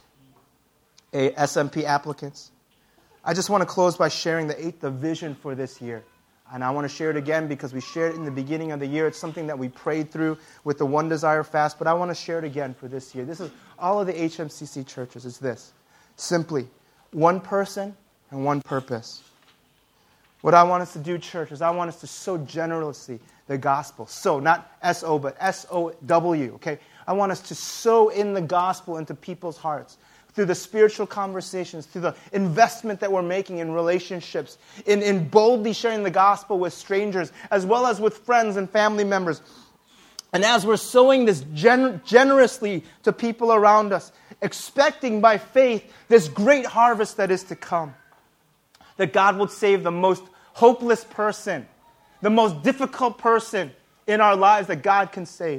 S M P applicants. I just want to close by sharing the eighth, the vision for this year. And I want to share it again because we shared it in the beginning of the year. It's something that we prayed through with the One Desire Fast, but I want to share it again for this year. This is all of the H M C C churches. It's this. Simply, one person and one purpose. What I want us to do, church, is I want us to sow generously the gospel. Sow, not S O, but S O W, okay? I want us to sow in the gospel into people's hearts. Through the spiritual conversations, through the investment that we're making in relationships, in, in boldly sharing the gospel with strangers, as well as with friends and family members. And as we're sowing this gen- generously to people around us, expecting by faith this great harvest that is to come, that God will save the most hopeless person, the most difficult person in our lives that God can save.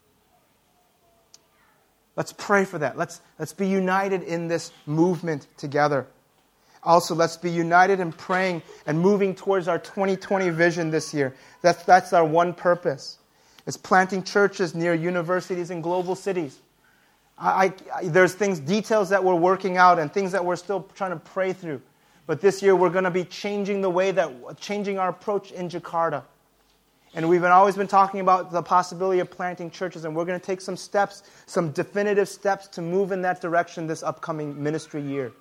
Let's pray for that. Let's, let's be united in this movement together. Also, let's be united in praying and moving towards our twenty twenty vision this year. That's, that's our one purpose. It's planting churches near universities and global cities. I, I, there's things, details that we're working out and things that we're still trying to pray through. But this year we're going to be changing the way that, changing our approach in Jakarta. And we've been, always been talking about the possibility of planting churches, and we're going to take some steps, some definitive steps to move in that direction this upcoming ministry year.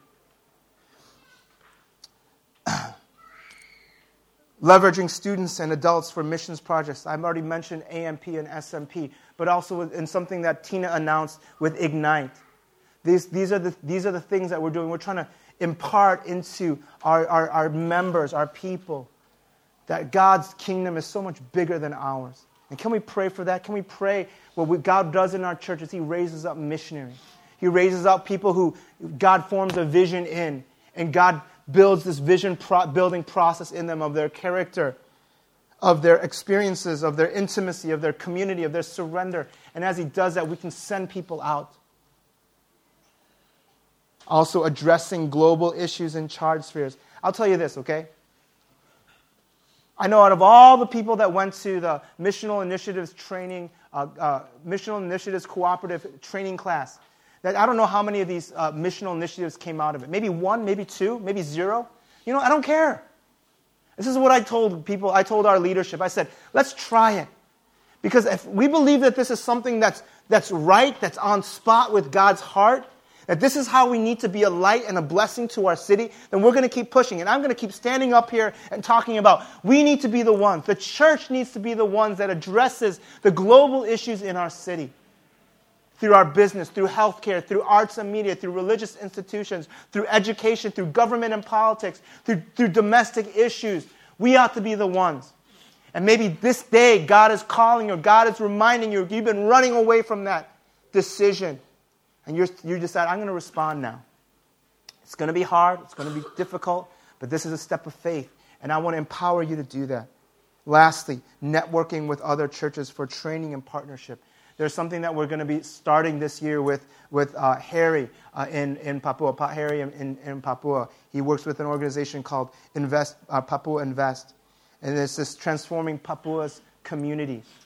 Leveraging students and adults for missions projects. I've already mentioned A M P and S M P, but also in something that Tina announced with Ignite. These, these, are, the, these are the things that we're doing. We're trying to impart into our, our, our members, our people, that God's kingdom is so much bigger than ours. And can we pray for that? Can we pray what we, God does in our churches? He raises up missionaries. He raises up people who God forms a vision in. And God builds this vision pro- building process in them of their character, of their experiences, of their intimacy, of their community, of their surrender. And as He does that, we can send people out. Also addressing global issues in charge spheres. I'll tell you this, okay? I know out of all the people that went to the Missional Initiatives training, uh, uh, Missional Initiatives Cooperative training class, that I don't know how many of these uh, missional initiatives came out of it. Maybe one, maybe two, maybe zero. You know, I don't care. This is what I told people, I told our leadership. I said, let's try it. Because if we believe that this is something that's, that's right, that's on spot with God's heart, that this is how we need to be a light and a blessing to our city, then we're going to keep pushing. And I'm going to keep standing up here and talking about we need to be the ones. The church needs to be the ones that addresses the global issues in our city. Through our business, through healthcare, through arts and media, through religious institutions, through education, through government and politics, through, through domestic issues. We ought to be the ones. And maybe this day God is calling you, God is reminding you, you've been running away from that decision. And you're, you decide, I'm going to respond now. It's going to be hard. It's going to be difficult. But this is a step of faith. And I want to empower you to do that. Lastly, networking with other churches for training and partnership. There's something that we're going to be starting this year with, with uh, Harry uh, in, in Papua. Pa- Harry in, in, in Papua. He works with an organization called Invest, uh, Papua Invest. And it's this transforming Papua's communities,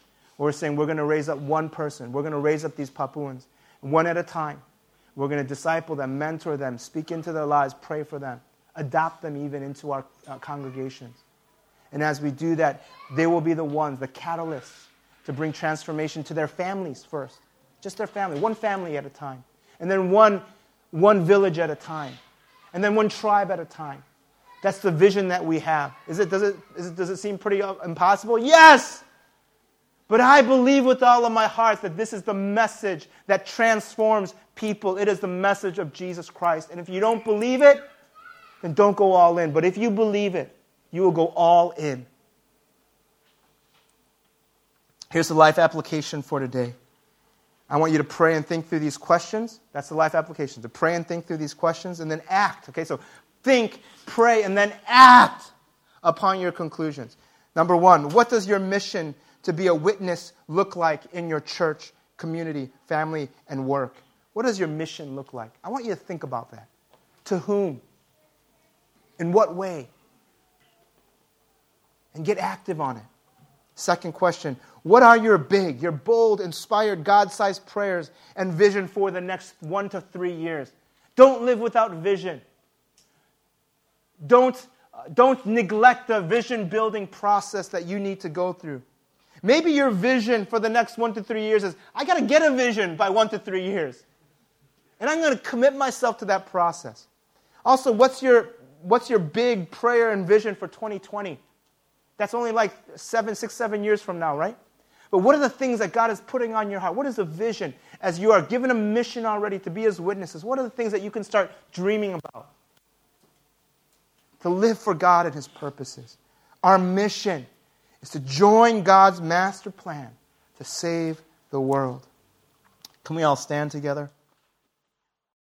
We're saying we're going to raise up one person. We're going to raise up these Papuans one at a time. We're going to disciple them, mentor them, speak into their lives, pray for them, adopt them even into our uh, congregations. And as we do that, they will be the ones, the catalysts, to bring transformation to their families first. Just their family, one family at a time. And then one, one village at a time. And then one tribe at a time. That's the vision that we have. Is it, does it, is it, does it seem pretty impossible? Yes! But I believe with all of my heart that this is the message that transforms people. It is the message of Jesus Christ. And if you don't believe it, then don't go all in. But if you believe it, you will go all in. Here's the life application for today. I want you to pray and think through these questions. That's the life application, to pray and think through these questions and then act. Okay, so think, pray, and then act upon your conclusions. Number one, what does your mission to be a witness look like in your church, community, family, and work? What does your mission look like? I want you to think about that. To whom? In what way? And get active on it. Second question, what are your big, your bold, inspired, God-sized prayers and vision for the next one to three years? Don't live without vision. Don't, uh, don't neglect the vision-building process that you need to go through. Maybe your vision for the next one to three years is, I got to get a vision by one to three years. And I'm going to commit myself to that process. Also, what's your, what's your big prayer and vision for twenty twenty? That's only like seven, six, seven years from now, right? But what are the things that God is putting on your heart? What is the vision as you are given a mission already to be His witnesses? What are the things that you can start dreaming about? To live for God and His purposes. Our mission is to join God's master plan to save the world. Can we all stand together?